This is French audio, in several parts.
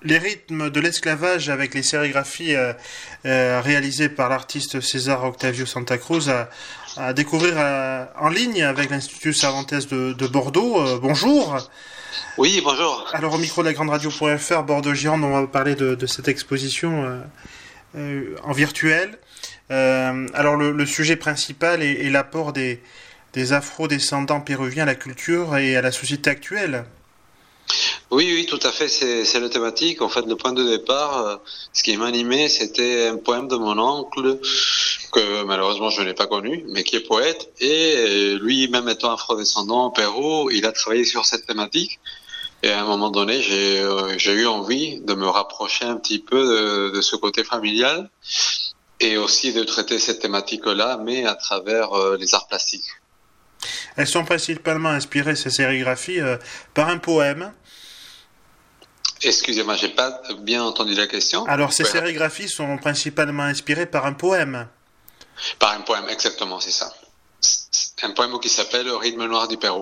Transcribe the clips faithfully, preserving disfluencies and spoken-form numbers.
les rythmes de l'esclavage avec les sérigraphies euh, euh, réalisées par l'artiste César Octavio Santa Cruz à, à découvrir euh, en ligne avec l'Institut Cervantes de, de Bordeaux. Euh, bonjour. Oui, bonjour. Alors au micro de la grande radio.fr, Bordeaux-Gironde, on va parler de, de cette exposition euh, euh, en virtuel. Euh, alors le, le sujet principal est, est l'apport des, des afro-descendants péruviens à la culture et à la société actuelle. Oui, oui, tout à fait, c'est, c'est la thématique. En fait, le point de départ, euh, ce qui m'a animé, c'était un poème de mon oncle, que malheureusement je n'ai pas connu, mais qui est poète. Et lui, même étant afrodescendant au Pérou, il a travaillé sur cette thématique. Et à un moment donné, j'ai, euh, j'ai eu envie de me rapprocher un petit peu de, de ce côté familial et aussi de traiter cette thématique-là, mais à travers euh, les arts plastiques. Elles sont principalement inspirées, ces sérigraphies, euh, par un poème. Excusez-moi, j'ai pas bien entendu la question. Alors, ces ouais. sérigraphies sont principalement inspirées par un poème. Par un poème, exactement, c'est ça. C'est un poème qui s'appelle « Rythme noir du Pérou ».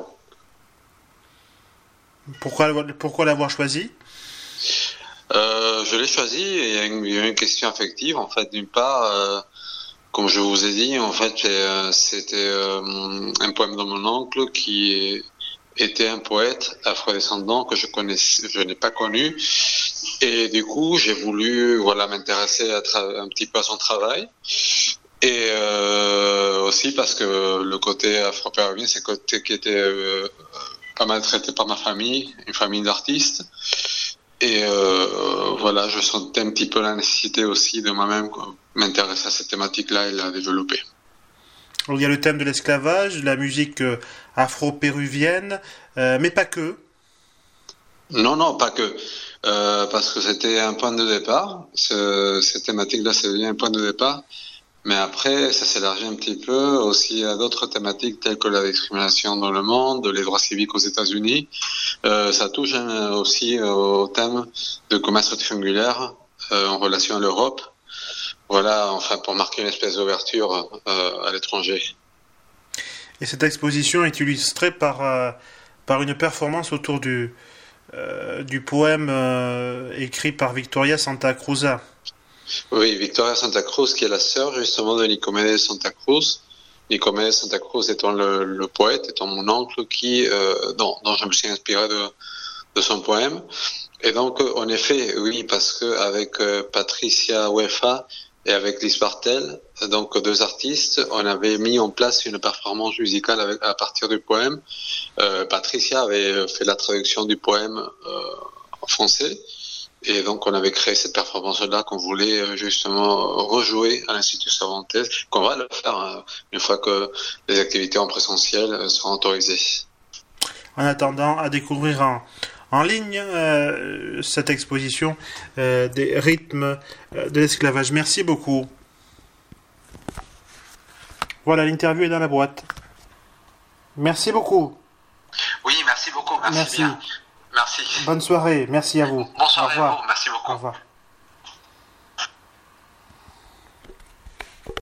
Pourquoi, pourquoi l'avoir choisi ? euh, Je l'ai choisi, et il y a une, il y a une question affective, en fait. D'une part, euh, comme je vous ai dit, en fait, c'était euh, un poème de mon oncle qui était un poète afrodescendant que je connaissais, je n'ai pas connu, et du coup, j'ai voulu, voilà, m'intéresser à tra- un petit peu à son travail, et euh, aussi parce que le côté afro-péruvien, c'est un côté qui était euh, pas mal traité par ma famille, une famille d'artistes, et euh, voilà, je sentais un petit peu la nécessité aussi de moi-même m'intéresser à cette thématique-là et la développer. Il y a le thème de l'esclavage, la musique euh, afro-péruvienne, euh, mais pas que. Non, non, pas que. Euh, parce que c'était un point de départ. Ce, cette thématique-là, c'est bien un point de départ. Mais après, ça s'élargit un petit peu aussi à d'autres thématiques telles que la discrimination dans le monde, les droits civiques aux États-Unis. Euh, ça touche hein, aussi au thème de commerce triangulaire euh, en relation à l'Europe. Voilà, enfin, pour marquer une espèce d'ouverture euh, à l'étranger. Et cette exposition est illustrée par, euh, par une performance autour du, euh, du poème euh, écrit par Victoria Santa Cruz. Oui, Victoria Santa Cruz, qui est la sœur justement de Nicomedes Santa Cruz. Nicomedes Santa Cruz étant le, le poète, étant mon oncle, qui, euh, dont, dont je me suis inspiré de, de son poème. Et donc, en effet, oui, parce que avec euh, Patricia Uefa et avec Lise Bartel, donc deux artistes, on avait mis en place une performance musicale avec, à partir du poème. Euh, Patricia avait fait la traduction du poème euh, en français, et donc on avait créé cette performance-là qu'on voulait justement rejouer à l'Institut Cervantes, qu'on va le faire hein, une fois que les activités en présentiel seront autorisées. En attendant, à découvrir en En ligne, euh, cette exposition euh, des rythmes euh, de l'esclavage. Merci beaucoup. Voilà, l'interview est dans la boîte. Merci beaucoup. Oui, merci beaucoup. Merci. Merci. Bien. Merci. Bonne soirée. Merci à vous. Bonne soirée à vous. Merci beaucoup. Au revoir.